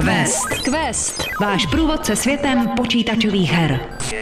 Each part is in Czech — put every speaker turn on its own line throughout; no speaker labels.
Quest. Váš průvodce světem počítačových her.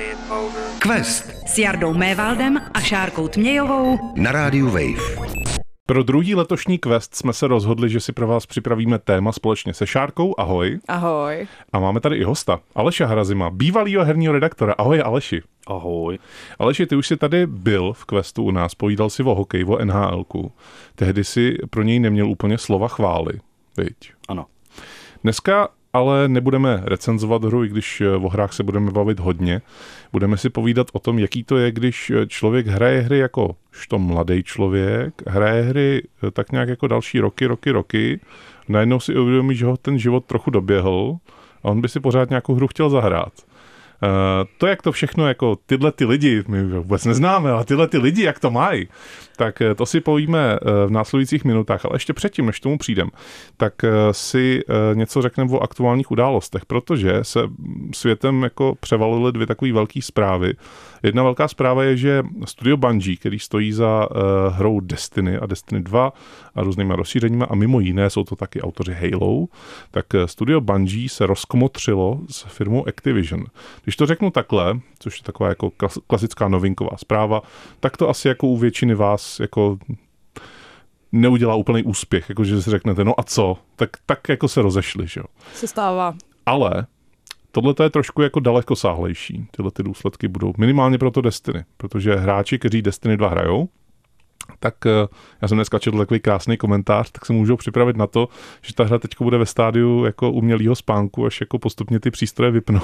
Quest
S Jardou Mévaldem a Šárkou Tmějovou
na rádiu Wave.
Pro druhý letošní Quest jsme se rozhodli, že si pro vás připravíme téma společně se Šárkou. Ahoj.
Ahoj.
A máme tady i hosta, Aleša Harazima, bývalýho herního redaktora. Ahoj Aleši.
Ahoj.
Aleši, ty už jsi tady byl v Questu u nás, povídal si o hokeji, o NHLku. Tehdy si pro něj neměl úplně slova chvály, viď?
Ano.
Dneska ale nebudeme recenzovat hru, i když o hrách se budeme bavit hodně. Budeme si povídat o tom, jaký to je, když člověk hraje hry jako mladý člověk, hraje hry tak nějak jako další roky. Najednou si uvědomí, že ho ten život trochu doběhl a on by si pořád nějakou hru chtěl zahrát. To, jak to všechno, jako tyhle ty lidi, my vůbec neznáme, ale tyhle ty lidi, jak to mají, tak to si povíme v následujících minutách. Ale ještě předtím, než tomu přijdem, tak si něco řekneme o aktuálních událostech, protože se světem jako převalily dvě takové velké zprávy. Jedna velká zpráva je, že studio Bungie, který stojí za hrou Destiny a Destiny 2 a různýma rozšířeníma a mimo jiné jsou to taky autoři Halo, tak studio Bungie se rozkmotřilo s firmou Activision. Když to řeknu takhle, což je taková jako klasická novinková zpráva, tak to asi jako u většiny vás jako neudělá úplný úspěch, jakože si řeknete, no a co? Tak jako se rozešli, že jo?
Se stává. Ale
tohle je trošku jako dalekosáhlejší. Tyhle ty důsledky budou minimálně pro to Destiny, protože hráči, kteří Destiny 2 hrajou, tak já jsem dneska četl takový krásný komentář, tak se můžou připravit na to, že ta hra teď bude ve stádiu jako umělého spánku, až jako postupně ty přístroje vypnou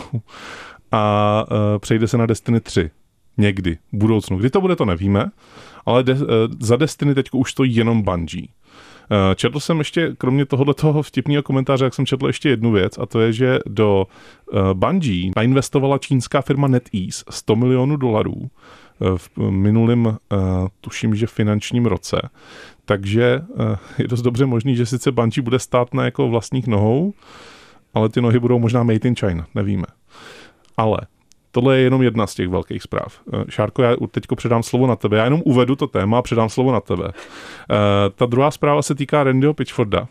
a přejde se na Destiny 3. Někdy, v budoucnu. Kdy to bude, to nevíme, ale za Destiny teď už stojí jenom Bungie. Četl jsem ještě, kromě tohoto vtipného komentáře, jak jsem četl ještě jednu věc, a to je, že do Bungie nainvestovala čínská firma NetEase $100 milionů v minulém, tuším, že finančním roce. Takže je dost dobře možný, že sice Bungie bude stát na jako vlastních nohou, ale ty nohy budou možná made in China, nevíme. Ale tohle je jenom jedna z těch velkých zpráv. Šárko, já teďko předám slovo na tebe. Já jenom uvedu to téma a předám slovo na tebe. Ta druhá zpráva se týká Randyho Pitchforda.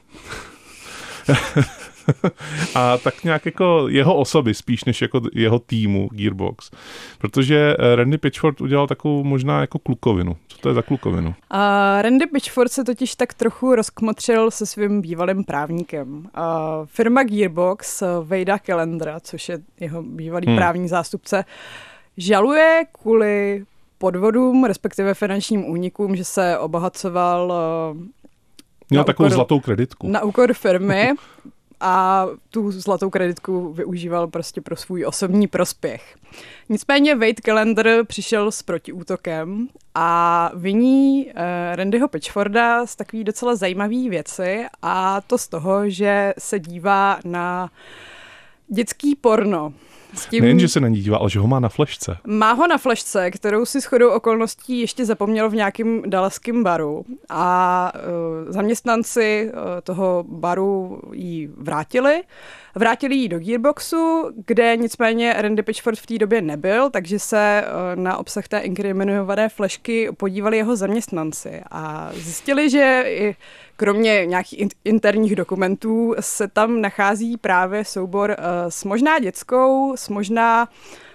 A tak nějak jako jeho osoby, spíš než jako jeho týmu Gearbox. Protože Randy Pitchford udělal takovou možná jako klukovinu. Co to je za klukovinu?
Randy Pitchford se totiž tak trochu rozkmotřil se svým bývalým právníkem. Firma Gearbox, Vejda Calendra, což je jeho bývalý právní zástupce, žaluje kvůli podvodům, respektive finančním únikům, že se obohacoval
měl takovou zlatou kreditku.
Na úkor firmy. A tu zlatou kreditku využíval prostě pro svůj osobní prospěch. Nicméně Wade Calendar přišel s protiútokem a viní Randyho Pitchforda z takový docela zajímavý věci, a to z toho, že se dívá na dětský porno.
Nejen, že se na ní dívá, ale že ho má na flešce.
Má ho na flešce, kterou si shodou okolností ještě zapomněl v nějakém dalaském baru, a zaměstnanci toho baru ji vrátili. Vrátili ji do Gearboxu, kde nicméně Randy Pitchford v té době nebyl, takže se na obsah té inkriminované flešky podívali jeho zaměstnanci a zjistili, že kromě nějakých interních dokumentů se tam nachází právě soubor s možná dětskou, s možná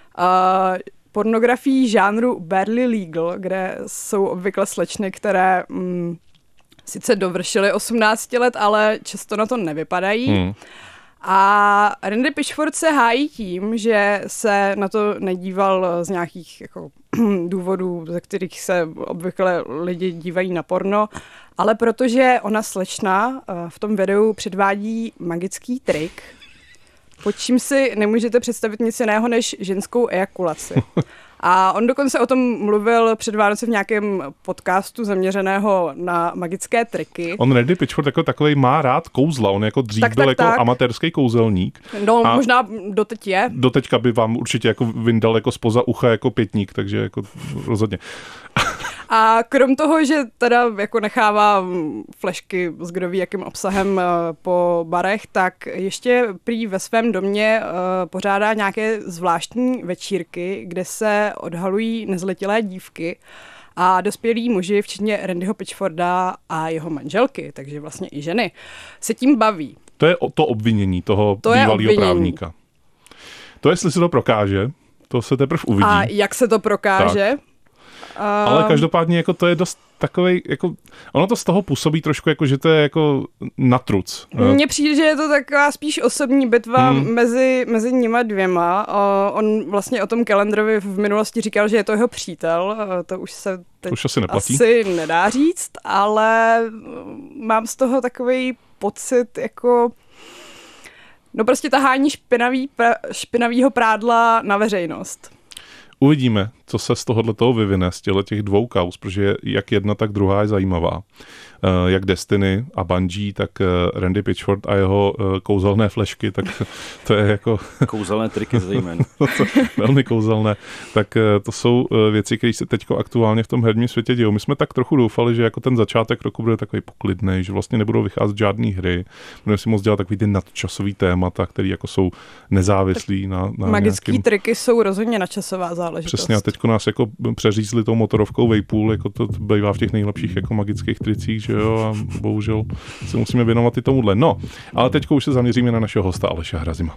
pornografií žánru barely legal, kde jsou obvykle slečny, které sice dovršily 18 let, ale často na to nevypadají. A Randy Pitchford se hájí tím, že se na to nedíval z nějakých jako důvodů, ze kterých se obvykle lidi dívají na porno, ale protože ona slečna v tom videu předvádí magický trik, pod čím si nemůžete představit nic jiného než ženskou ejakulaci. A on dokonce o tom mluvil před Vánoce v nějakém podcastu zaměřeného na magické triky.
On Randy Pitchford jako takovej má rád kouzla, on jako dřív byl jako amatérský kouzelník.
No, možná doteď je.
Doteďka by vám určitě jako vyndal jako spoza ucha jako pětník, takže jako rozhodně.
A krom toho, že teda jako nechává flešky s kdo ví jakým obsahem po barech, tak ještě prý ve svém domě pořádá nějaké zvláštní večírky, kde se odhalují nezletilé dívky a dospělí muži, včetně Randyho Pitchforda a jeho manželky, takže vlastně i ženy, se tím baví.
To je to obvinění toho bývalého právníka. To jestli se to prokáže, to se teprve uvidí.
A jak se to prokáže?
Ale každopádně jako to je dost takovej, jako, ono to z toho působí trošku jako, že to je jako natruc.
Mně přijde, že je to taková spíš osobní bitva mezi nima dvěma. On vlastně o tom Callenderovi v minulosti říkal, že je to jeho přítel. To už se teď
už asi neplatí.
Asi nedá říct, ale mám z toho takovej pocit jako no prostě tahání špinavýho prádla na veřejnost.
Uvidíme, co se z tohoto vyvine, z těch dvou kauz, protože jak jedna, tak druhá je zajímavá. Jak Destiny a Bungie, tak Randy Pitchford a jeho kouzelné flešky, tak to je jako...
Kouzelné triky zejména.
Velmi kouzelné. Tak to jsou věci, které se teď aktuálně v tom herním světě dějou. My jsme tak trochu doufali, že jako ten začátek roku bude takový poklidný, že vlastně nebudou vycházet žádný hry. Budeme si moc dělat takový ty nadčasový témata, které jako jsou nezávislí na
magický
nějakým...
triky jsou rozhodně nadčasová záležitost.
Přesně, a teďko nás jako přeřízli tou motorovkou Vejpůl, jako to bývá v těch nejlepších jako magických tricích, že jo, a bohužel se musíme věnovat i tomuhle. No, ale teďko už se zaměříme na našeho hosta Aleše Hrazima.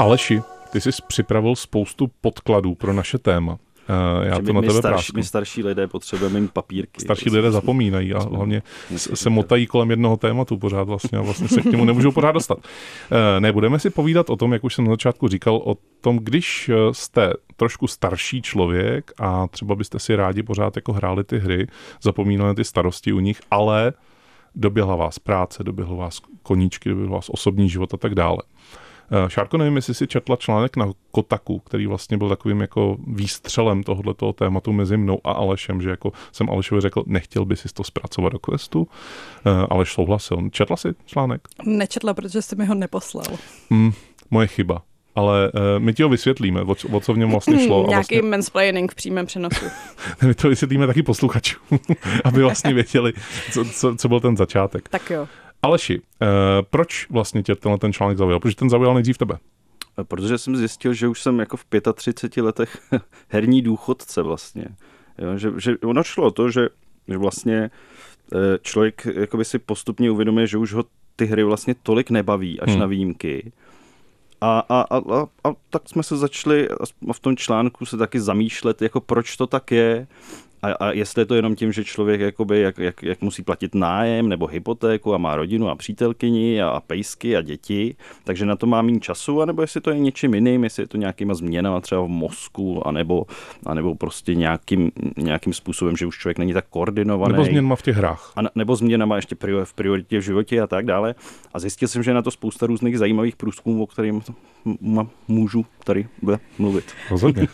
Aleši, ty jsi připravil spoustu podkladů pro naše téma. Já to na tebe prásknu.
My starší lidé potřebujeme mít papírky.
Starší lidé zapomínají a hlavně se motají kolem jednoho tématu pořád vlastně a vlastně se k němu nemůžou pořád dostat. Nebudeme si povídat o tom, jak už jsem na začátku říkal, o tom, když jste trošku starší člověk a třeba byste si rádi pořád jako hráli ty hry, zapomínali ty starosti u nich, ale doběhla vás práce, doběhla vás koníčky, doběhla vás osobní život a tak dále. Šárko, nevím, jestli si četla článek na Kotaku, který vlastně byl takovým jako výstřelem tohoto tématu mezi mnou a Alešem, že jako jsem Alešovi řekl, nechtěl by si to zpracovat do questu. Aleš souhlasil. Četla jsi článek?
Nečetla, protože jsi mi ho neposlal.
Moje chyba. Ale my ti ho vysvětlíme, o co v něm vlastně šlo.
Nějaký
vlastně...
mansplaining v přímém přenosu.
My to vysvětlíme taky posluchačům, aby vlastně věděli, co byl ten začátek.
Tak jo.
Aleši, proč vlastně tě ten článek zaujal? Protože ten zaujal nejdřív tebe?
Protože jsem zjistil, že už jsem jako v 35 letech herní důchodce vlastně. Jo, že ono šlo o to, že vlastně člověk jakoby si postupně uvědomuje, že už ho ty hry vlastně tolik nebaví, až na výjimky. A tak jsme se začali v tom článku se taky zamýšlet, jako proč to tak je. A jestli je to jenom tím, že člověk jakoby, jak musí platit nájem nebo hypotéku a má rodinu a přítelkyni a pejsky a děti, takže na to má méně času, anebo jestli to je něčím jiným, jestli je to nějakýma změnama třeba v mozku, anebo prostě nějakým způsobem, že už člověk není tak koordinovaný.
Nebo změnama v těch hrách.
Nebo změnama ještě v prioritě v životě a tak dále. A zjistil jsem, že je na to spousta různých zajímavých průzkumů, o kterým můžu tady mluvit.
Rozhodně.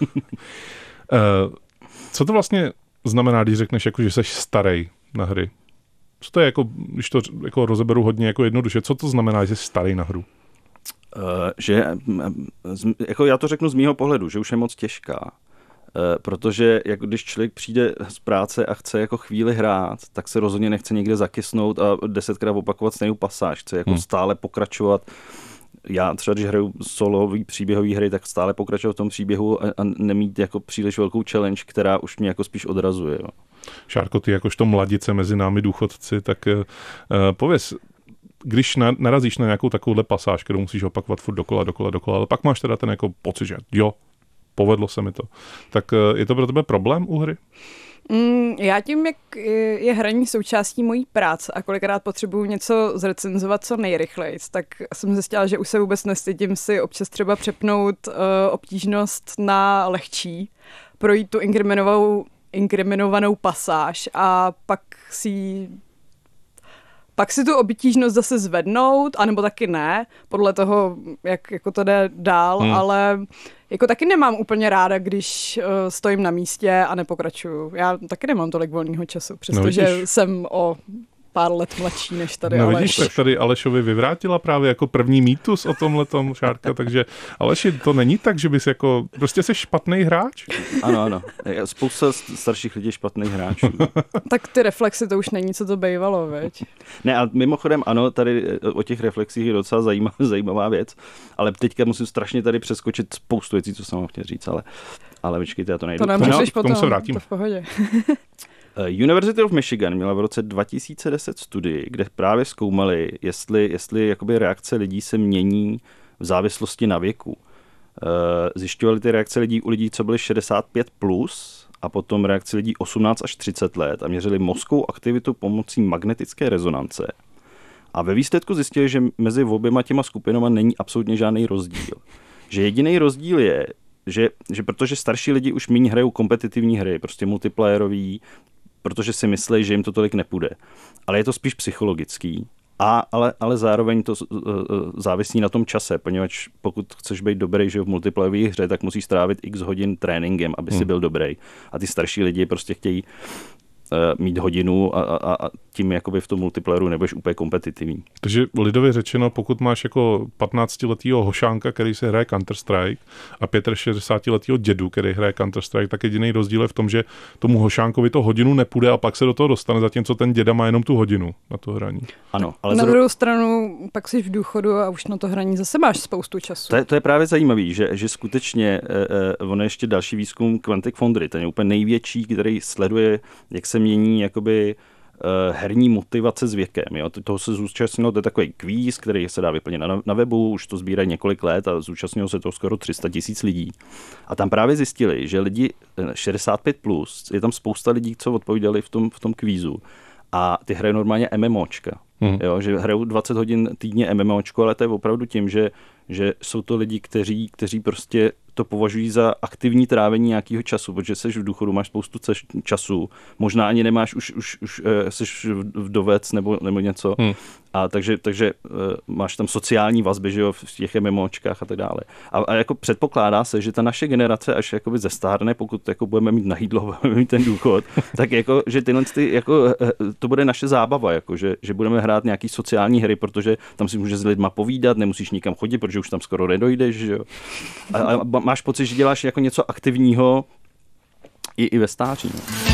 Co to vlastně znamená, když řekneš, jako, že jsi starej na hry? Co to je, jako, když to jako rozeberu hodně jako jednoduše, co to znamená, že jsi starej na hru?
Jako já to řeknu z mýho pohledu, že už je moc těžká. Protože jako když člověk přijde z práce a chce jako chvíli hrát, tak se rozhodně nechce někde zakysnout a 10krát opakovat stejnou pasáž. Chce jako stále pokračovat. Já třeba, když hraju solový příběhový hry, tak stále pokračuju v tom příběhu a nemít jako příliš velkou challenge, která už mě jako spíš odrazuje. Jo.
Šárko, ty jakožto mladice mezi námi důchodci, tak pověz, když narazíš na nějakou takovouhle pasáž, kterou musíš opakovat furt dokola, ale pak máš teda ten jako pocit, že jo, povedlo se mi to, tak je to pro tebe problém u hry?
Já tím, jak je hraní součástí mojí práce a kolikrát potřebuju něco zrecenzovat co nejrychleji, tak jsem zjistila, že už se vůbec nestydím si občas třeba přepnout obtížnost na lehčí, projít tu inkriminovanou pasáž a pak si tu obtížnost zase zvednout, anebo taky ne, podle toho, jak jako to jde dál, ale jako taky nemám úplně ráda, když stojím na místě a nepokračuju. Já taky nemám tolik volného času, přestože jsem o pár let mladší než tady Aleš.
Vidíš, tak tady Alešovi vyvrátila právě jako první mýtus o tomhletom, Šárka, takže Aleši, to není tak, že bys jako, prostě jsi špatný hráč?
Ano. Spousta starších lidí špatných hráčů.
Tak ty reflexy, to už není, co to bývalo, veď?
Ne, ale mimochodem, ano, tady o těch reflexích je docela zajímavá věc, ale teďka musím strašně tady přeskočit spoustu věcí, co jsem vám chtěl říct, ale počkejte, já to nejdu.
To nemůžeš potom,
se vrátíme.
to v pohodě.
University of Michigan měla v roce 2010 studii, kde právě zkoumali, jestli jakoby reakce lidí se mění v závislosti na věku. Zjišťovali ty reakce lidí u lidí, co byly 65+, a potom reakce lidí 18 až 30 let a měřili mozkovou aktivitu pomocí magnetické rezonance. A ve výsledku zjistili, že mezi oběma těma skupinama není absolutně žádný rozdíl. Že jediný rozdíl je, že protože starší lidi už méně hrajou kompetitivní hry, prostě multiplayerový, protože si myslí, že jim to tolik nepůjde. Ale je to spíš psychologický. Ale zároveň to závisí na tom čase, poněvadž pokud chceš být dobrý, že v multiplayerové hře, tak musíš strávit x hodin tréninkem, aby si byl dobrý. A ty starší lidi prostě chtějí mít hodinu a tím jakoby v tom multiplayeru nebudeš úplně kompetitivní.
Takže lidově řečeno, pokud máš jako 15letýho hošánka, který se hraje Counter-Strike a 65letýho dědu, který hraje Counter-Strike, tak jediný rozdíl je v tom, že tomu hošánkovi to hodinu nepůjde a pak se do toho dostane, zatímco ten děda má jenom tu hodinu na to hraní.
Ano, ale
na druhou stranu pak jsi v důchodu a už na to hraní zase máš spoustu času.
To je právě zajímavý, že skutečně ono ještě další výzkum Quantic Foundry, ten je úplně největší, který sleduje, jak se mění jakoby herní motivace s věkem. Jo? Toho se zúčastnilo, to je takový kvíz, který se dá vyplnit na webu, už to sbírají několik let a zúčastnilo se to skoro 300 000 lidí. A tam právě zjistili, že lidi 65+, je tam spousta lidí, co odpovídali v tom kvízu a ty hrají normálně MMOčka. Jo? Že hrajou 20 hodin týdně MMOčko, ale to je opravdu tím, že jsou to lidi, kteří prostě to považují za aktivní trávení nějakého času, protože jsi v důchodu, máš spoustu času, možná ani nemáš, už jsi vdovec nebo něco. A takže máš tam sociální vazby, že jo, v těch MMOčkách a tak dále. A jako předpokládá se, že ta naše generace až jakoby zestárne, pokud jako budeme mít na jídlo, budeme mít ten důchod, tak jako, že to bude naše zábava, jako, že budeme hrát nějaký sociální hry, protože tam si můžeš s lidma povídat, nemusíš nikam chodit, protože už tam skoro nedojdeš, že jo. A máš pocit, že děláš jako něco aktivního i ve stáří.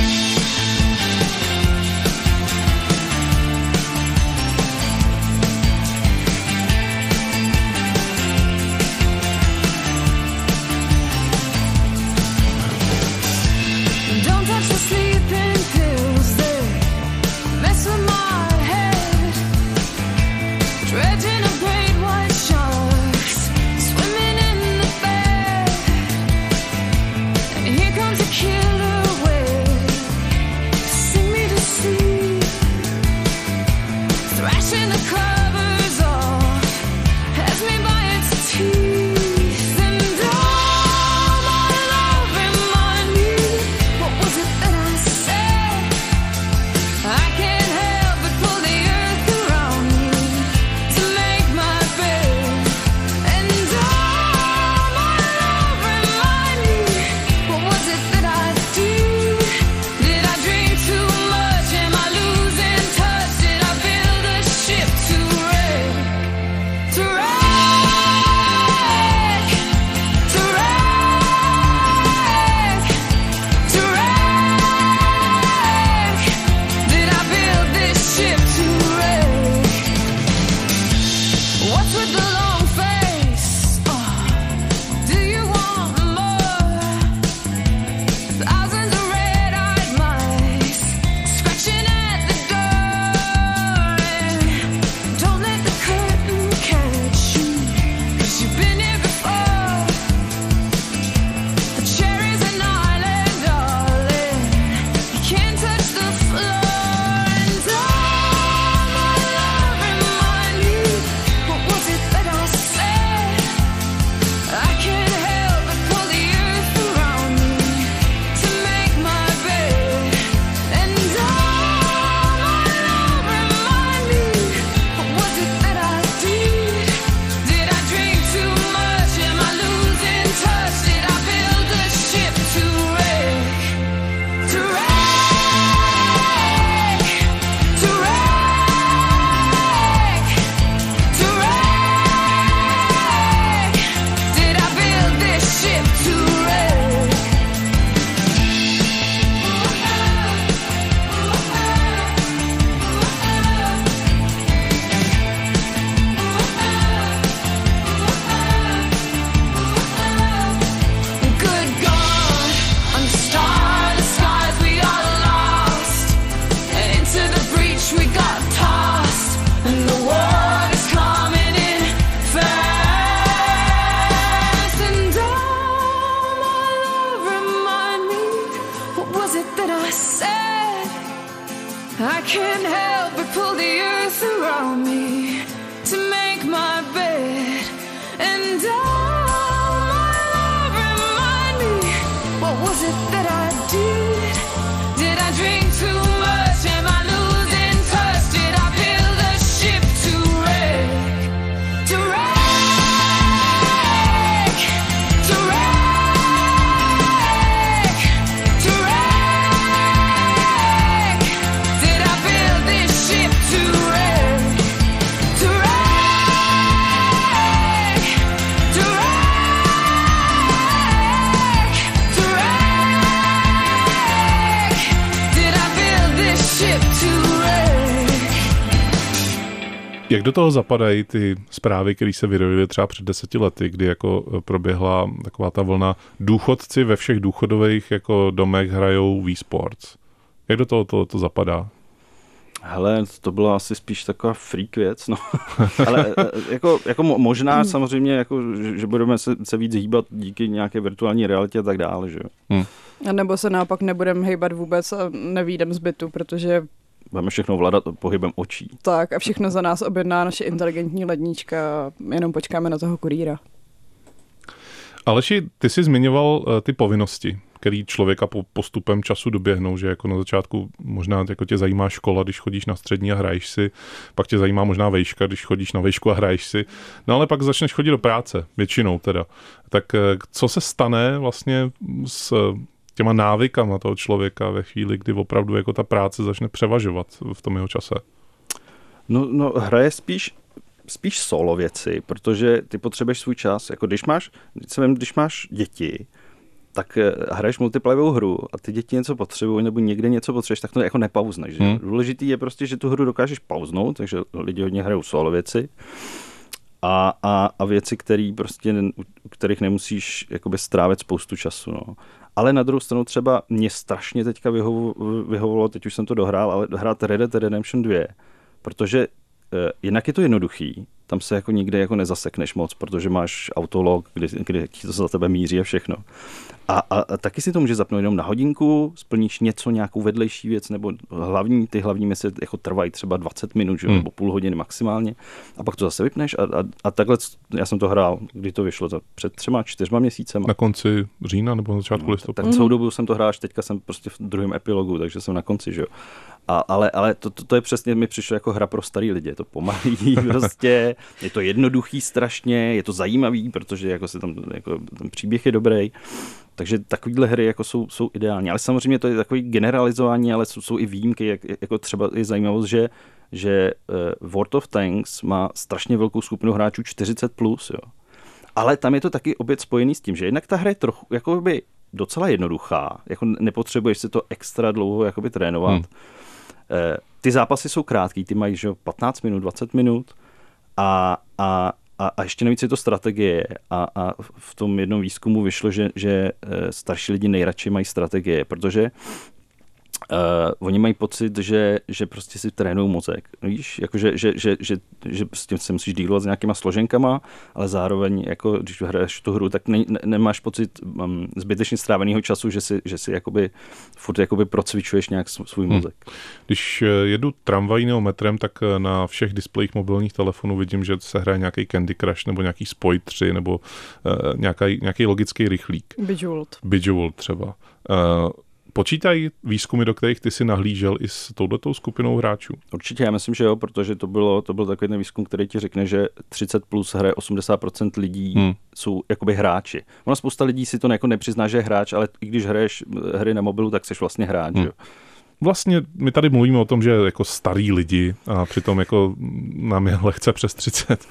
Jak do toho zapadají ty zprávy, které se vyrojily třeba před 10 lety, kdy jako proběhla taková ta vlna důchodci ve všech důchodových jako domech hrajou Wii Sports? Jak do toho to zapadá?
Hele, to byla asi spíš taková freak věc, no. Ale jako možná samozřejmě, jako, že budeme se víc hýbat díky nějaké virtuální realitě a tak dále, že jo.
A nebo se naopak nebudeme hýbat vůbec a nevyjdem z bytu, protože
budeme všechno vládat pohybem očí.
tak a všechno za nás objedná naše inteligentní lednička, jenom počkáme na toho kurýra.
Aleši, ty jsi zmiňoval ty povinnosti, které člověka postupem času doběhnou, že jako na začátku možná jako tě zajímá škola, když chodíš na střední a hraješ si, pak tě zajímá možná vejška, když chodíš na vejšku a hraješ si, no ale pak začneš chodit do práce, většinou teda. Tak co se stane vlastně s těma návykama toho člověka ve chvíli, kdy opravdu jako ta práce začne převažovat v tom jeho čase?
No hraje spíš solo věci, protože ty potřebuješ svůj čas. Jako když máš děti, tak hraješ multiplayerovou hru a ty děti něco potřebují nebo někde něco potřebuješ, tak to jako nepauzneš. Důležitý je prostě, že tu hru dokážeš pauznout, takže lidi hodně hrajou solo věci a věci, u kterých nemusíš jakoby strávit spoustu času. No. Ale na druhou stranu třeba mě strašně teďka vyhovovalo, teď už jsem to dohrál, ale hrát Red Dead Redemption 2, protože jinak je to jednoduchý, tam se jako nikde jako nezasekneš moc, protože máš autolog, kde to za tebe míří a všechno. A taky si to může zapnout jenom na hodinku, splníš nějakou vedlejší věc, nebo ty hlavní mise jako trvají třeba 20 minut, že? Nebo půl hodiny maximálně, a pak to zase vypneš a takhle, já jsem to hrál, kdy to vyšlo, před 3-4 měsícema.
Na konci října nebo na začátku listopadu?
Tak celou dobu jsem to hrál, až teďka jsem prostě v druhém epilogu, takže jsem na konci, že jo. Ale to je přesně, mi přišlo jako hra pro starý lidi, je to pomalý prostě, je to jednoduchý strašně, je to zajímavý, protože jako ten příběh je dobrý. Takže takovýhle hry jako jsou ideální. Ale samozřejmě to je takový generalizování, ale jsou i výjimky, jako třeba je zajímavost, že World of Tanks má strašně velkou skupinu hráčů 40+, jo. Ale tam je to taky opět spojený s tím, že jednak ta hra je trochu jakoby docela jednoduchá, jako nepotřebuješ si to extra dlouho jakoby trénovat. Ty zápasy jsou krátký, ty mají 15 minut, 20 minut a ještě navíc je to strategie a v tom jednom výzkumu vyšlo, že starší lidi nejradši mají strategie, protože oni mají pocit, že prostě si trénují mozek. Víš, jakože, že prostě se musíš dílovat s nějakýma složenkama, ale zároveň, jako, když hraješ tu hru, tak nemáš pocit zbytečně stráveného času, že si jakoby, furt jakoby procvičuješ nějak svůj mozek. Když
jedu tramvají nebo metrem, tak na všech displejích mobilních telefonů vidím, že se hraje nějaký Candy Crush nebo nějaký Spoj 3 nebo nějaký logický rychlík. Bejeweled třeba. Počítají výzkumy, do kterých ty si nahlížel i s touhletou skupinou hráčů?
Určitě, já myslím, že jo, protože to byl takový ten výzkum, který ti řekne, že 30+ hraje 80% lidí jsou jakoby hráči. Ona spousta lidí si to jako nepřizná, že je hráč, ale i když hraješ hry na mobilu, tak jsi vlastně hráč. Jo.
Vlastně my tady mluvíme o tom, že jako starý lidi a přitom jako nám je lehce přes 30.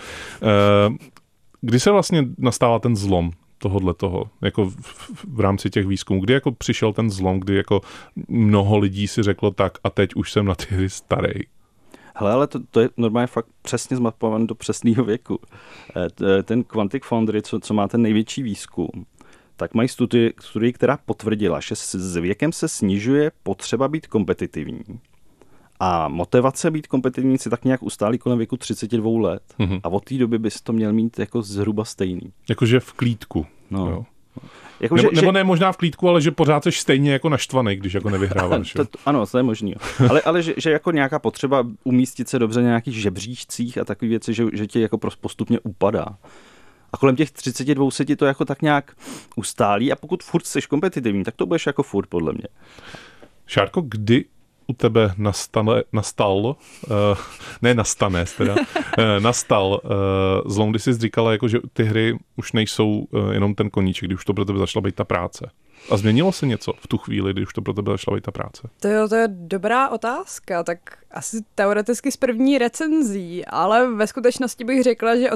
Kdy se vlastně nastává ten zlom tohodletoho, jako v rámci těch výzkumů, kdy jako přišel ten zlom, kdy jako mnoho lidí si řeklo tak a teď už jsem na ty hry starý.
Hele, ale to je normálně fakt přesně zmapované do přesného věku. Ten Quantic Foundry, co má ten největší výzkum, tak mají studii, která potvrdila, že s věkem se snižuje potřeba být kompetitivní. A motivace být kompetitivní si tak nějak ustálí kolem věku 32 let. A od té doby bys to měl mít jako zhruba stejný.
Jakože v klídku.
No.
Jo.
Jako,
nebo ne možná v klídku, ale že pořád jsi stejně jako naštvaný, když jako nevyhráváš.
Ano, to je možný. Ale že jako nějaká potřeba umístit se dobře na nějakých žebříčcích a takové věci, že tě jako postupně upadá. A kolem těch 32 se ti to jako tak nějak ustálí a pokud furt jsi kompetitivní, tak to budeš jako furt podle mě.
Šárko, kdy u tebe nastal zlom, kdy jsi říkala, jako, že ty hry už nejsou jenom ten koníček, kdy už to pro tebe začala být ta práce. A změnilo se něco v tu chvíli, kdy už to pro tebe začala být ta práce?
To je dobrá otázka, tak asi teoreticky z první recenzí, ale ve skutečnosti bych řekla, že od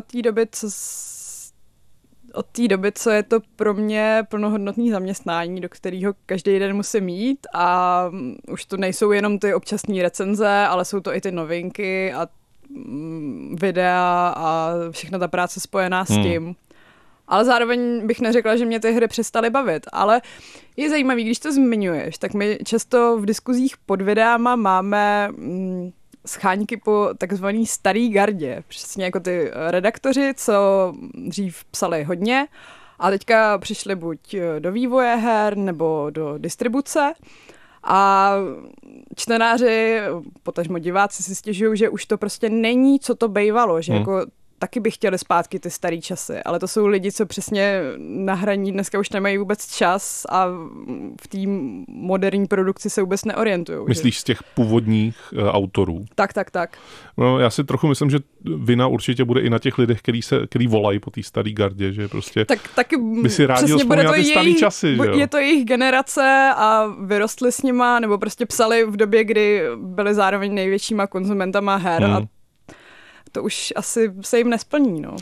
té doby, co je to pro mě plnohodnotné zaměstnání, do kterého každý den musím jít a už to nejsou jenom ty občasné recenze, ale jsou to i ty novinky a videa a všechna ta práce spojená s tím. Ale zároveň bych neřekla, že mě ty hry přestaly bavit, ale je zajímavý, když to zmiňuješ, tak my často v diskuzích pod videama máme scháňky po takzvaný starý gardě. Přesně jako ty redaktoři, co dřív psali hodně a teďka přišli buď do vývoje her nebo do distribuce. A čtenáři, potažmo diváci si stěžují, že už to prostě není, co to bejvalo, že jako taky by chtěli zpátky ty starý časy, ale to jsou lidi, co přesně na hraní dneska už nemají vůbec čas a v té moderní produkci se vůbec neorientují.
Myslíš
že?
z těch původních autorů?
Tak.
No, já si trochu myslím, že vina určitě bude i na těch lidech, který volají po té staré gardě, že prostě
taky
by si rádi vzpomínat ty starý časy. Že jo?
Je to jejich generace a vyrostli s nima, nebo prostě psali v době, kdy byli zároveň největšíma konzumentama her a to už asi se jim nesplní, no.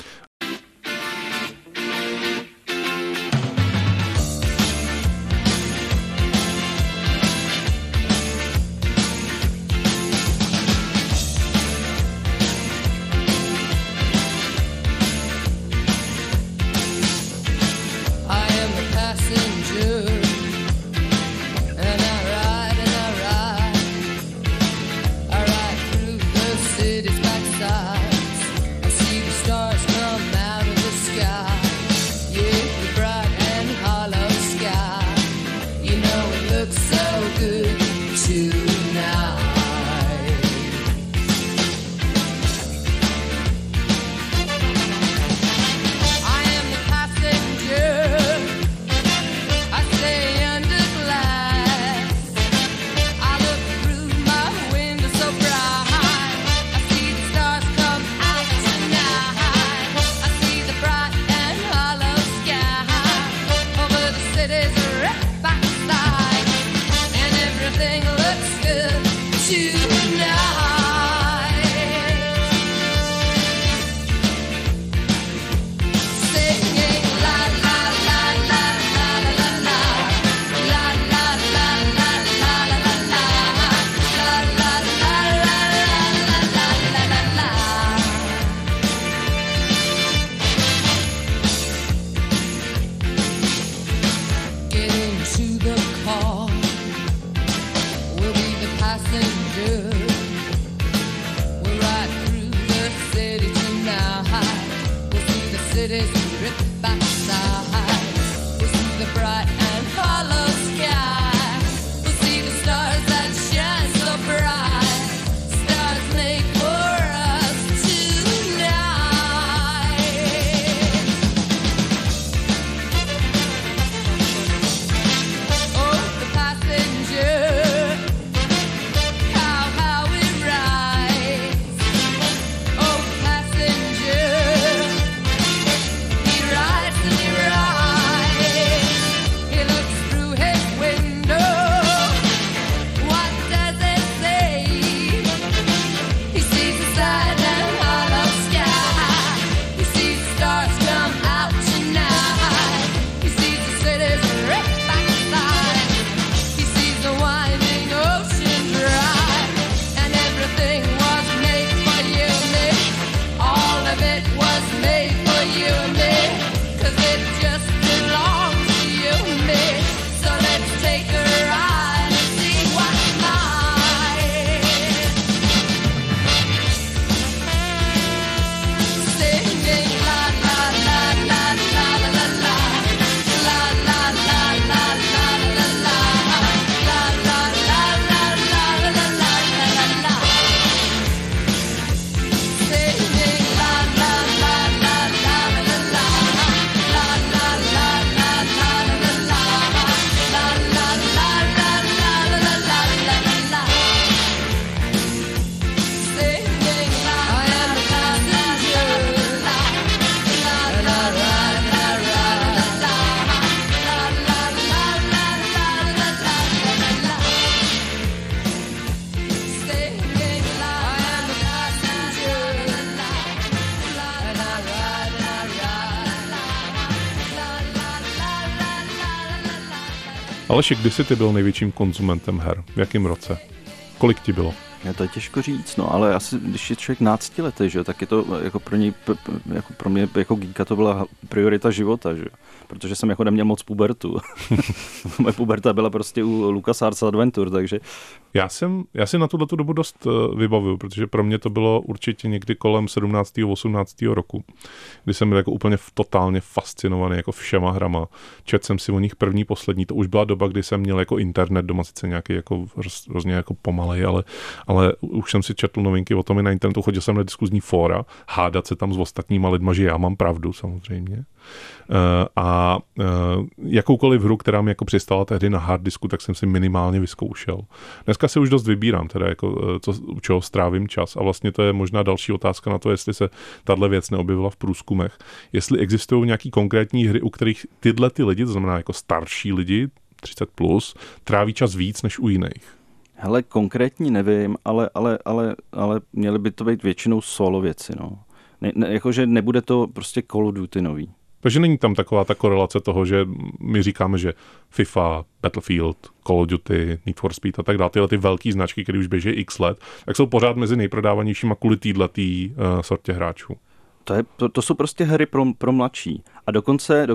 Aleši, kdy jsi ty byl největším konzumentem her? V jakém roce? Kolik ti bylo?
To je těžko říct, no, ale asi, když je člověk 12letý, že, tak je to jako pro něj, jako pro mě, jako geeka to byla priorita života, že, protože jsem jako neměl moc pubertu. Moje puberta byla prostě u LucasArts Adventure, takže...
Já si na tuto dobu dost vybavuju, protože pro mě to bylo určitě někdy kolem 17. 18. roku, kdy jsem byl jako úplně totálně fascinovaný jako všema hrama. Četl jsem si o nich první, poslední, to už byla doba, kdy jsem měl jako internet doma, sice nějaký jako hrozně jako pomalej, ale už jsem si četl novinky o tom i na internetu, chodil jsem na diskuzní fóra, hádat se tam s ostatníma lidma, že já mám pravdu samozřejmě. A jakoukoliv hru, která mi jako přistála tehdy na hard disku, tak jsem si minimálně vyzkoušel. Dneska si už dost vybírám, teda jako u čeho strávím čas, a vlastně to je možná další otázka na to, jestli se tahle věc neobjevila v průzkumech. Jestli existují nějaký konkrétní hry, u kterých tyhle ty lidi, to znamená jako starší lidi, 30+, tráví čas víc než u jiných.
Hele, konkrétní nevím, ale měly by to být většinou solo věci, no. Jakože nebude to prostě Call of Duty nový.
Takže není tam taková ta korelace toho, že my říkáme, že FIFA, Battlefield, Call of Duty, Need for Speed a tak dále, tyhle ty velký značky, které už běží x let, tak jsou pořád mezi nejprodávanějšíma kvůli téhletý sortě hráčů.
To jsou prostě hry pro mladší. A dokonce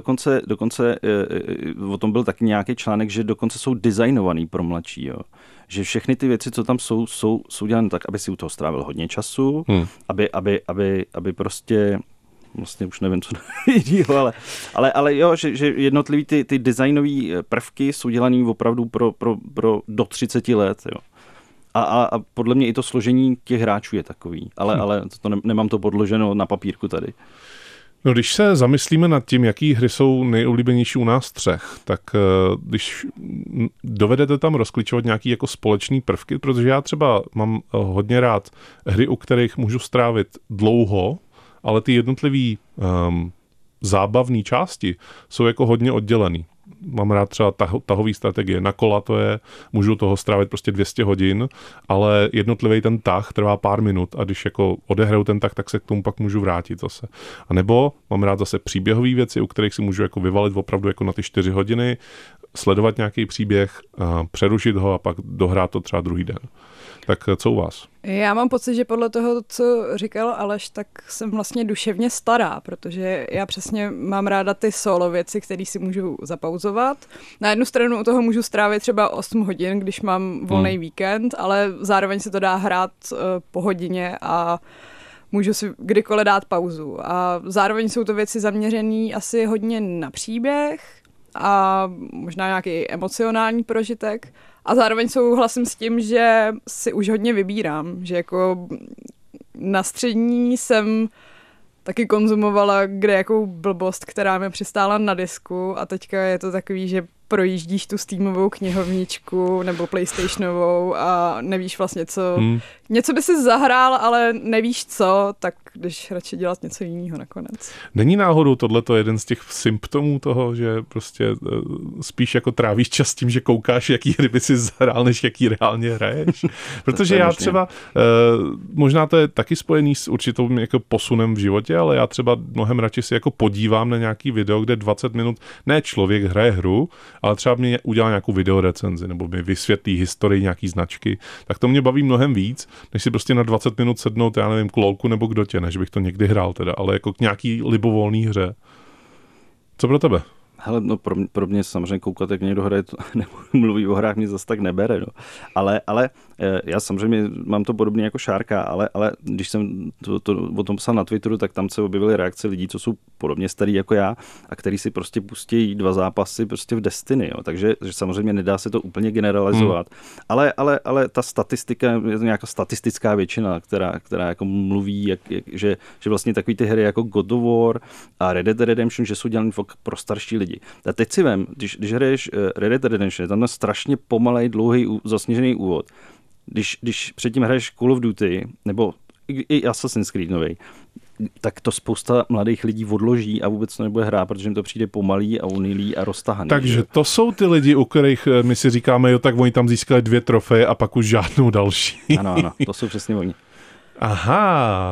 o tom byl taky nějaký článek, že dokonce jsou designovaný pro mladší. Jo. Že všechny ty věci, co tam jsou dělané tak, aby si u toho strávil hodně času, aby prostě, vlastně už nevím, co jiného, ale jo, že jednotlivý ty designové prvky jsou dělaný opravdu pro do 30 let, jo. A podle mě i to složení těch hráčů je takový, ale nemám to podloženo na papírku tady.
No, když se zamyslíme nad tím, jaký hry jsou nejoblíbenější u nás třech, tak když dovedete tam rozklíčovat nějaký jako společný prvky, protože já třeba mám hodně rád hry, u kterých můžu strávit dlouho, ale ty jednotlivý zábavné části jsou jako hodně oddělený. Mám rád třeba tahový strategie. Na kola to je, můžu toho strávit prostě 200 hodin, ale jednotlivý ten tah trvá pár minut a když jako odehraju ten tah, tak se k tomu pak můžu vrátit zase. A nebo mám rád zase příběhové věci, u kterých si můžu jako vyvalit opravdu jako na ty 4 hodiny, sledovat nějaký příběh, přerušit ho a pak dohrát to třeba druhý den. Tak co u vás?
Já mám pocit, že podle toho, co říkal Aleš, tak jsem vlastně duševně stará, protože já přesně mám ráda ty solo věci, které si můžu zapauzovat. Na jednu stranu u toho můžu strávit třeba 8 hodin, když mám volný víkend, ale zároveň se to dá hrát po hodině a můžu si kdykoliv dát pauzu. A zároveň jsou to věci zaměřené asi hodně na příběh a možná nějaký emocionální prožitek. A zároveň souhlasím s tím, že si už hodně vybírám, že jako na střední jsem taky konzumovala kde jakou blbost, která mi přistála na disku a teďka je to takový, že projíždíš tu Steamovou knihovničku nebo PlayStationovou a nevíš vlastně co. Něco by si zahrál, ale nevíš co, tak když radši dělat něco jiného nakonec.
Není náhodou tohleto jeden z těch symptomů toho, že prostě spíš jako trávíš čas tím, že koukáš, jaký hry by si zahrál, než jaký reálně hraješ? Protože já třeba, možná to je taky spojený s určitou jako posunem v životě, ale já třeba mnohem radši si jako podívám na nějaký video, kde 20 minut, ne člověk hraje hru, ale třeba mě udělá nějakou videorecenzi nebo mi vysvětlí historii nějaký značky, tak to mě baví mnohem víc, než si prostě na 20 minut sednout, já nevím, k LOLku nebo k Dotě, než bych to někdy hrál teda, ale jako k nějaký libovolný hře. Co pro tebe?
Hele, no pro mě samozřejmě koukat, jak někdo hraje, nebo mluví o hrách, mě zase tak nebere, no. Ale já samozřejmě mám to podobně jako Šárka, ale když jsem to o tom psal na Twitteru, tak tam se objevily reakce lidí, co jsou podobně starý jako já a který si prostě pustí 2 zápasy prostě v Destiny, jo. Takže že samozřejmě nedá se to úplně generalizovat. Ale ta statistika je nějaká statistická většina, která jako mluví, že vlastně takový ty hry jako God of War a Red Dead Redemption, že jsou dělané pro starší lidi. A teď si vem, když hraješ Red Dead Redemption, je tam strašně pomalej, dlouhý, zasněžený úvod. Když předtím hraješ Call of Duty, nebo i Assassin's Creed novej, tak to spousta mladých lidí odloží a vůbec to nebude hrát, protože jim to přijde pomalý a unilý a roztahaný.
Takže to jsou ty lidi, u kterých my si říkáme, jo, tak oni tam získali 2 trofeje a pak už žádnou další.
Ano, to jsou přesně oni.
Aha,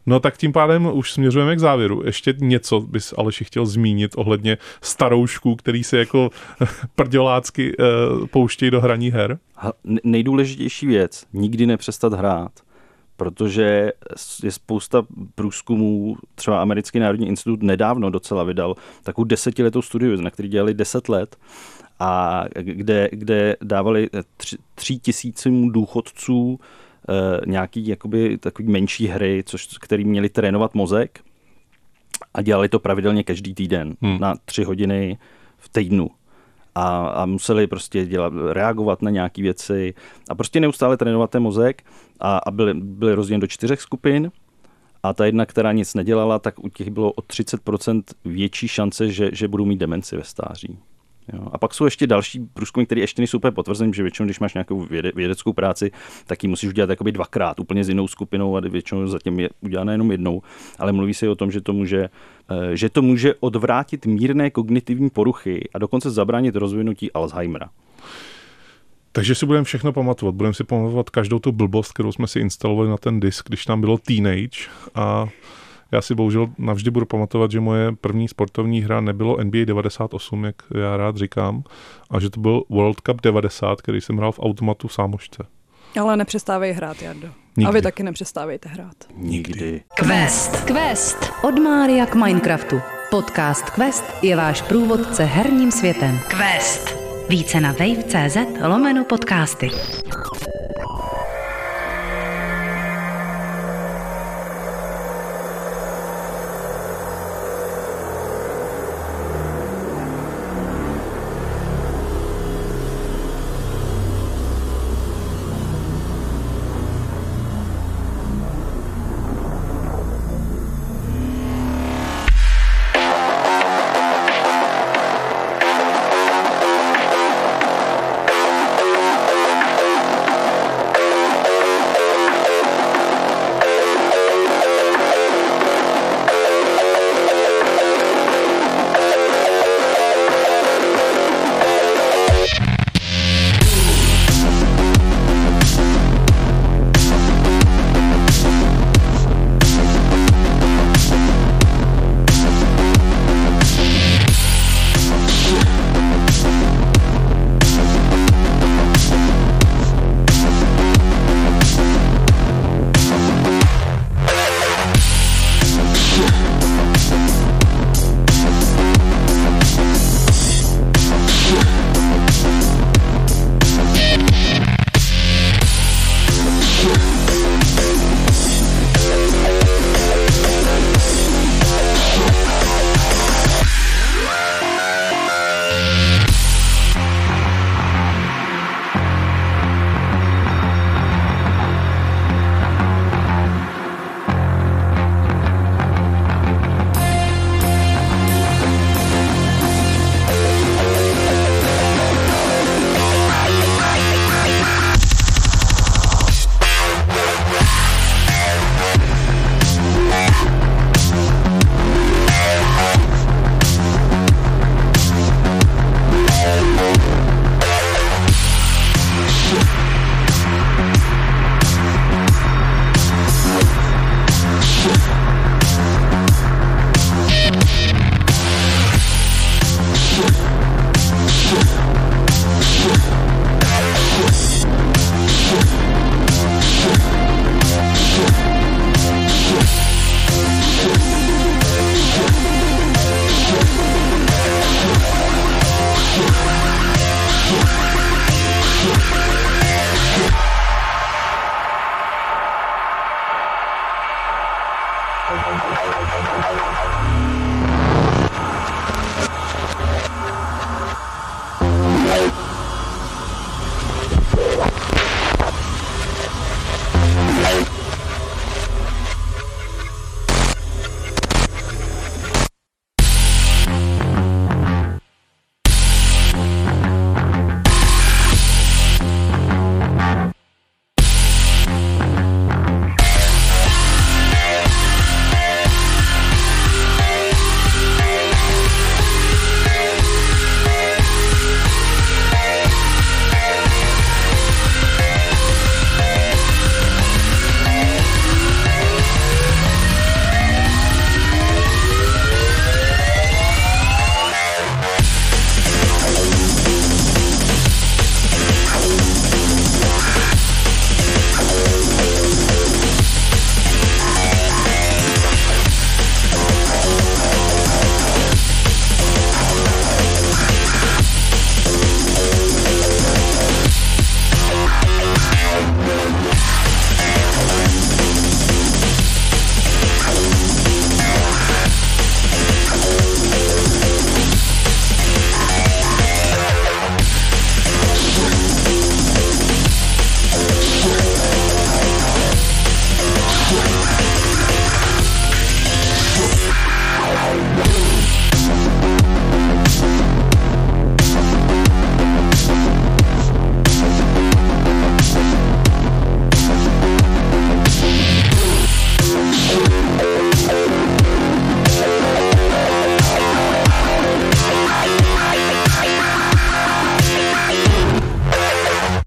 No tak tím pádem už směřujeme k závěru. Ještě něco bys Aleši chtěl zmínit ohledně staroušků, který se jako prdělácky pouštějí do hraní her?
Nejdůležitější věc, nikdy nepřestat hrát. Protože je spousta průzkumů, třeba Americký národní institut nedávno docela vydal takovou 10letou studii, na který dělali 10 let, a kde dávali 3000 důchodců nějaký jakoby takový menší hry, který měli trénovat mozek, a dělali to pravidelně každý týden na 3 hodiny v týdnu. A museli prostě reagovat na nějaké věci a prostě neustále trénovat ten mozek a byli rozděleni do 4 skupin a ta jedna, která nic nedělala, tak u těch bylo o 30% větší šance, že budou mít demenci ve stáří. Jo. A pak jsou ještě další průzkumy, které ještě nejsou úplně potvrzené, že většinou, když máš nějakou vědeckou práci, tak ji musíš udělat jakoby 2krát, úplně s jinou skupinou a většinou zatím je udělaná jenom jednou. Ale mluví se o tom, že to může odvrátit mírné kognitivní poruchy a dokonce zabránit rozvinutí Alzheimera.
Takže si budeme všechno pamatovat. Budeme si pamatovat každou tu blbost, kterou jsme si instalovali na ten disk, když tam bylo Teenage, a já si bohužel navždy budu pamatovat, že moje první sportovní hra nebylo NBA 98, jak já rád říkám, a že to byl World Cup 90, který jsem hrál v automatu v Sámošce.
Ale nepřestávej hrát, Jardo.
Nikdy.
A vy taky nepřestávejte hrát.
Nikdy.
Quest od Mária k Minecraftu. Podcast Quest je váš průvodce herním světem. Quest. Více na wave.cz/podcasty.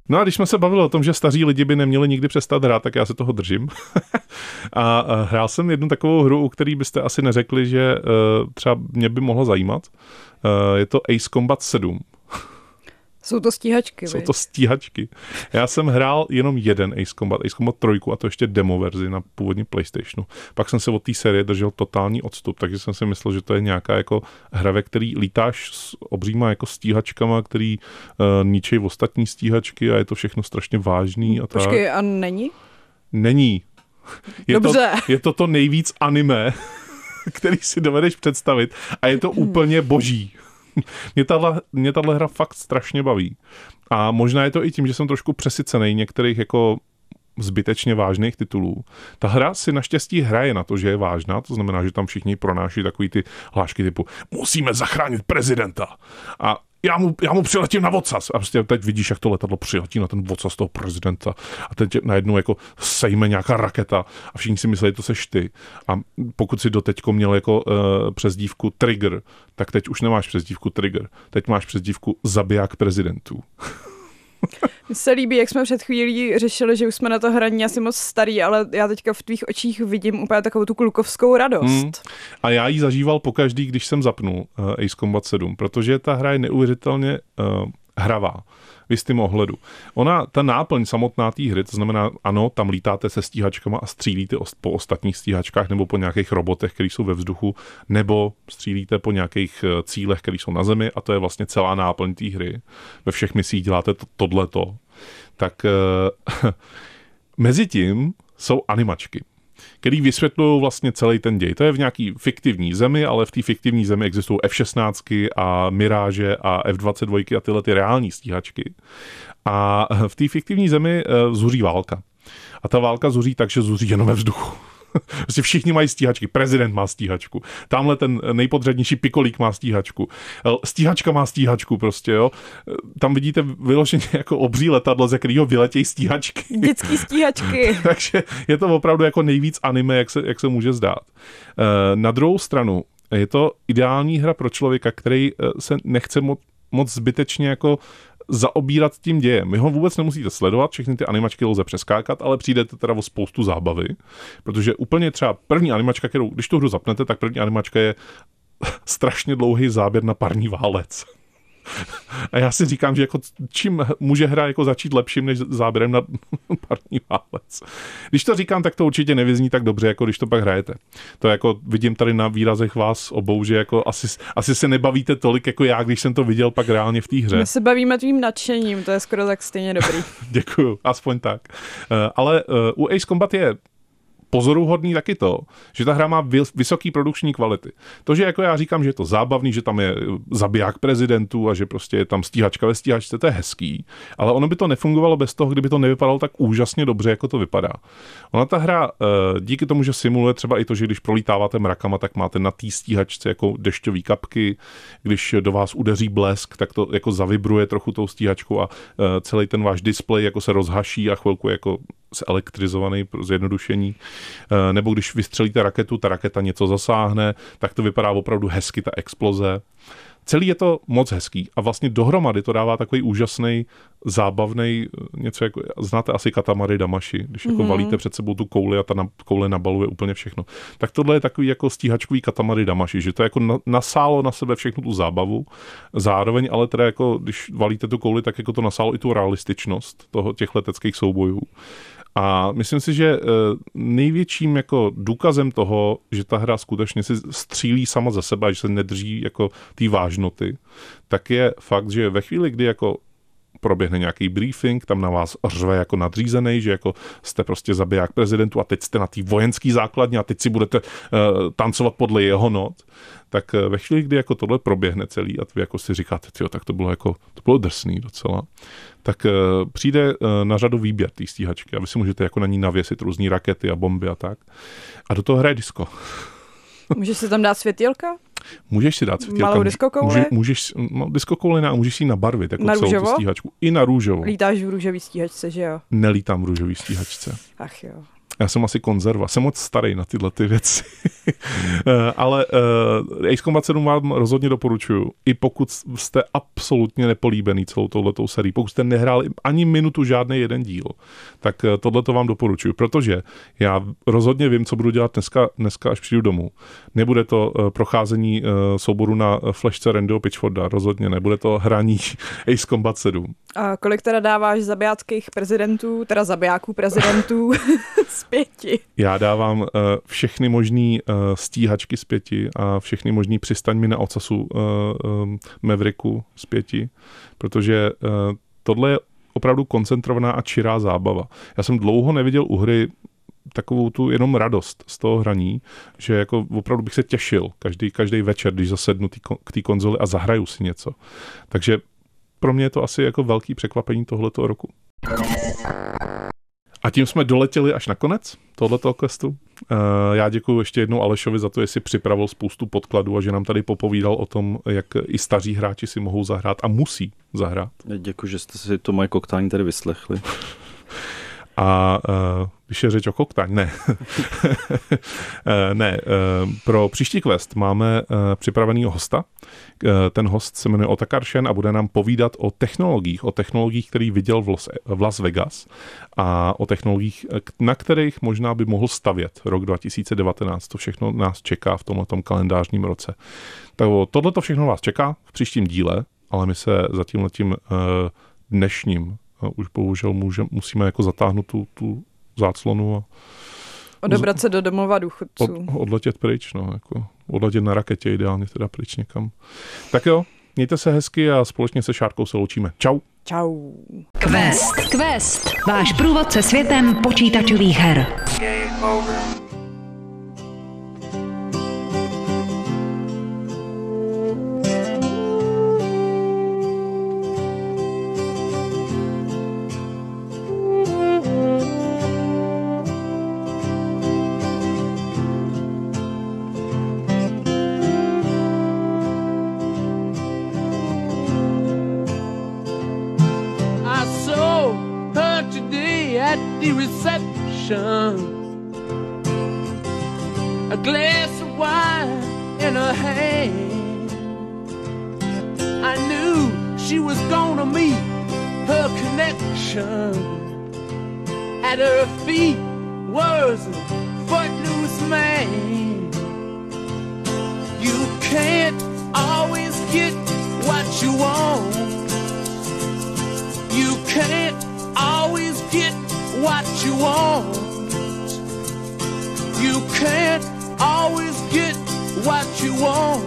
No a když jsme se bavili o tom, že staří lidi by neměli nikdy přestat hrát, tak já se toho držím. A hrál jsem jednu takovou hru, u který byste asi neřekli, že třeba mě by mohlo zajímat. Je to Ace Combat 7.
Jsou to stíhačky,
Jsou to stíhačky. Já jsem hrál jenom jeden Ace Combat 3 a to ještě demo verzi na původní PlayStationu. Pak jsem se od té série držel totální odstup, takže jsem si myslel, že to je nějaká jako hra, ve který lítáš s obříma jako stíhačkama, který ničí ostatní stíhačky a je to všechno strašně vážný.
Počkej, a není?
Není.
Dobře.
Je to nejvíc anime, který si dovedeš představit a je to úplně boží. Mě tahle hra fakt strašně baví. A možná je to i tím, že jsem trošku přesycený některých jako zbytečně vážných titulů. Ta hra si naštěstí hraje na to, že je vážná, to znamená, že tam všichni pronáší takový ty hlášky typu musíme zachránit prezidenta a já mu přiletím na vocas. A prostě teď vidíš, jak to letadlo přiletí na ten vocas toho prezidenta a teď najednou jako sejme nějaká raketa a všichni si mysleli, že to seš ty. A pokud si doteďko měl jako přezdívku Trigger, tak teď už nemáš přezdívku Trigger. Teď máš přezdívku zabiják prezidentů.
Mně se líbí, jak jsme před chvílí řešili, že už jsme na to hraní asi moc starý, ale já teďka v tvých očích vidím úplně takovou tu klukovskou radost.
A já ji zažíval pokaždý, když jsem zapnul Ace Combat 7, protože ta hra je neuvěřitelně hravá v jistým ohledu. Ta náplň samotná té hry, to znamená, ano, tam lítáte se stíhačkama a střílíte po ostatních stíhačkách nebo po nějakých robotech, které jsou ve vzduchu, nebo střílíte po nějakých cílech, které jsou na zemi a to je vlastně celá náplň té hry. Ve všech misích děláte tohleto. Tak mezi tím jsou animačky, který vysvětlují vlastně celý ten děj. To je v nějaký fiktivní zemi, ale v té fiktivní zemi existují F-16 a Mirage a F-22 a tyhle ty reální stíhačky. A v té fiktivní zemi zuří válka. A ta válka zuří tak, že zuří jenom ve vzduchu. Prostě všichni mají stíhačky, prezident má stíhačku, tamhle ten nejpodřadnější pikolík má stíhačku, stíhačka má stíhačku prostě, jo. Tam vidíte vyloženě jako obří letadlo, ze kterého vyletějí stíhačky.
Dětský stíhačky.
Takže je to opravdu jako nejvíc anime, jak se může zdát. Na druhou stranu je to ideální hra pro člověka, který se nechce moc zbytečně jako zaobírat tím dějem. Vy ho vůbec nemusíte sledovat, všechny ty animačky lze přeskákat, ale přijdete teda o spoustu zábavy, protože úplně třeba první animačka, když tu hru zapnete, tak první animačka je strašně dlouhý záběr na parní válec. A já si říkám, že jako čím může hra jako začít lepším než záběrem na parní válec. Když to říkám, tak to určitě nevyzní tak dobře, jako když to pak hrajete. To jako vidím tady na výrazech vás obou, že jako asi se nebavíte tolik jako já, když jsem to viděl pak reálně v té hře.
My se bavíme tvým nadšením, to je skoro tak stejně dobrý.
Děkuju, aspoň tak. Ale u Ace Combat je pozoruhodný taky to, že ta hra má vysoký produkční kvality. To, že jako já říkám, že je to zábavný, že tam je zabiják prezidentů a že prostě je tam stíhačka ve stíhačce, to je hezký, ale ono by to nefungovalo bez toho, kdyby to nevypadalo tak úžasně dobře, jako to vypadá. Ona ta hra díky tomu, že simuluje třeba i to, že když prolítáváte mrakama, tak máte na té stíhačce jako dešťové kapky, když do vás udeří blesk, tak to jako zavibruje trochu tou stíhačkou a celý ten váš displej jako se rozhaší a chvilku jako zelektrizovaný pro zjednodušení. Nebo když vystřelíte raketu, ta raketa něco zasáhne, tak to vypadá opravdu hezky, ta exploze. Celý je to moc hezký a vlastně dohromady to dává takový úžasný, zábavný, něco jako, znáte asi Katamari Damashi, když jako valíte před sebou tu kouli a ta koule nabaluje úplně všechno. Tak tohle je takový jako stíhačkový Katamari Damashi, že to jako nasálo na sebe všechnu tu zábavu, zároveň ale teda jako, když valíte tu kouli, tak jako to nasálo i tu realističnost těch leteckých soubojů. A myslím si, že největším jako důkazem toho, že ta hra skutečně si střílí sama za sebe a že se nedrží jako té vážnoty, tak je fakt, že ve chvíli, kdy jako proběhne nějaký briefing, tam na vás řve jako nadřízený, že jako jste prostě zabiják prezidentu a teď jste na té vojenský základně a teď si budete tancovat podle jeho not, tak ve chvíli, kdy jako tohle proběhne celý a vy jako si říkáte, tak to bylo drsný docela, tak přijde na řadu výběr té stíhačky a vy si můžete jako na ní navěsit různý rakety a bomby a tak. A do toho hraje disco.
Můžeš si tam dát světýlka?
Můžeš si dát světýlka.
Malou diskokouli?
Můžeš diskokouli a můžeš si ji nabarvit jako
na
celou tu stíhačku. I na růžovo.
Lítáš v růžový stíhačce, že jo?
Nelítám v růžový stíhačce.
Ach jo.
Já jsem asi konzerva, jsem moc starý na tyhle ty věci. Ale Ace Combat 7 vám rozhodně doporučuju. I pokud jste absolutně nepolíbený celou touhletou sérií, pokud jste nehráli ani minutu žádný jeden díl, tak tohleto vám doporučuju, protože já rozhodně vím, co budu dělat dneska až přijdu domů. Nebude to procházení souboru na flashce Randyho Pitchforda, rozhodně nebude to hraní Ace Combat 7.
A kolik teda dáváš zabijáků prezidentů z 5? Já
dávám všechny možný stíhačky z 5 a všechny možný přistaň mi na ocasu Mavericku z 5, protože tohle je opravdu koncentrovaná a čirá zábava. Já jsem dlouho neviděl u hry takovou tu jenom radost z toho hraní, že jako opravdu bych se těšil každý večer, když zasednu k té konzoli a zahraju si něco. Takže pro mě je to asi jako velký překvapení tohletoho roku. A tím jsme doletěli až na konec tohletoho questu. Já děkuji ještě jednou Alešovi za to, že si připravil spoustu podkladů a že nám tady popovídal o tom, jak i staří hráči si mohou zahrát a musí zahrát.
Děkuji, že jste si to moje koktání tady vyslechli.
A když je řeč o koktaň, ne. Pro příští quest máme připravenýho hosta. Ten host se jmenuje Otakar Shen a bude nám povídat o technologiích, který viděl v Las Vegas a o technologiích, na kterých možná by mohl stavět rok 2019. To všechno nás čeká v tomhletom kalendářním roce. Tak tohleto všechno vás čeká v příštím díle, ale my se za tímhletím dnešním už bohužel musíme jako zatáhnout tu záclonu a
odebrat se do domova důchodců.
Odletět pryč, jako odletět na raketě, ideálně teda pryč někam. Tak jo, mějte se hezky a společně se Šárkou se loučíme. Čau.
Čau.
Quest. Váš průvodce světem počítačových her.
The reception, a glass of wine in her hand. I knew she was gonna meet her connection. At her feet was a footloose man. You can't always get what you want. You can't always get what you want. You can't always get what you want.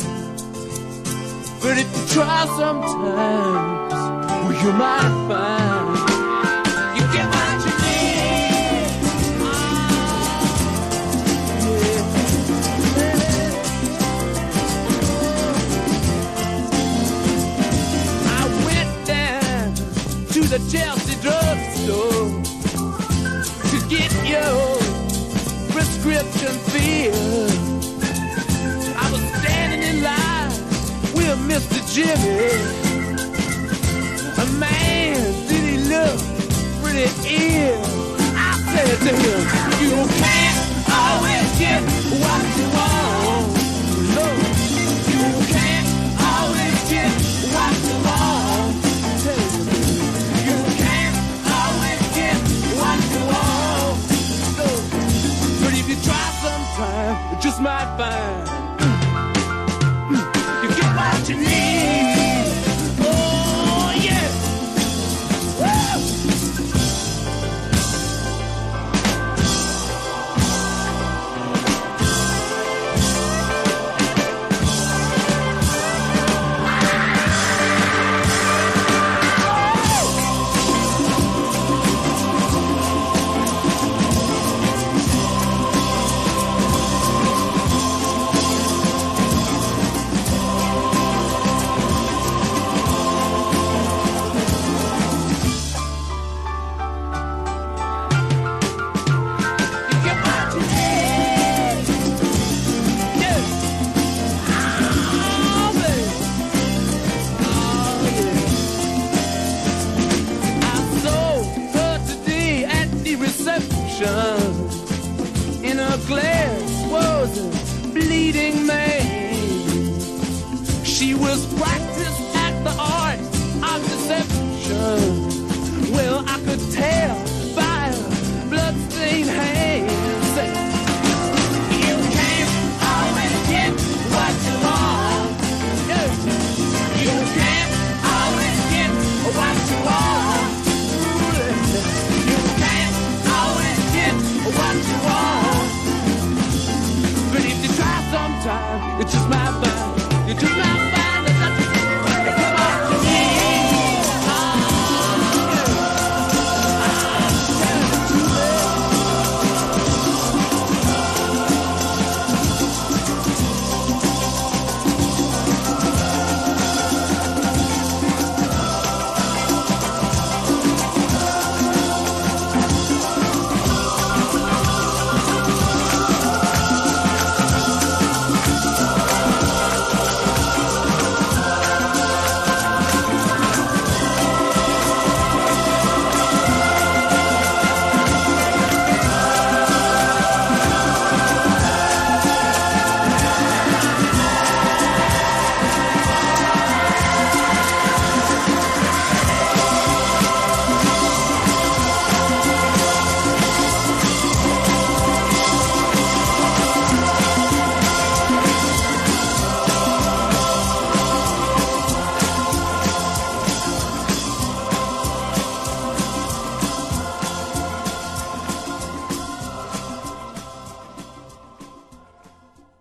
But if you try sometimes, well, you might find you get what you need. I went down to the Chelsea drugstore to get your prescription filled. I was standing in line with Mr. Jimmy. A man, did he look pretty ill? I said to him, you can't always get what you want. No, you can't always get what you want. You can't always get what you want. No, but if you try sometime, you just might find you get what you need. Oh yeah. Woo! Reception. glass was a bleeding man. She was practiced at the art of deception. Well, I could tell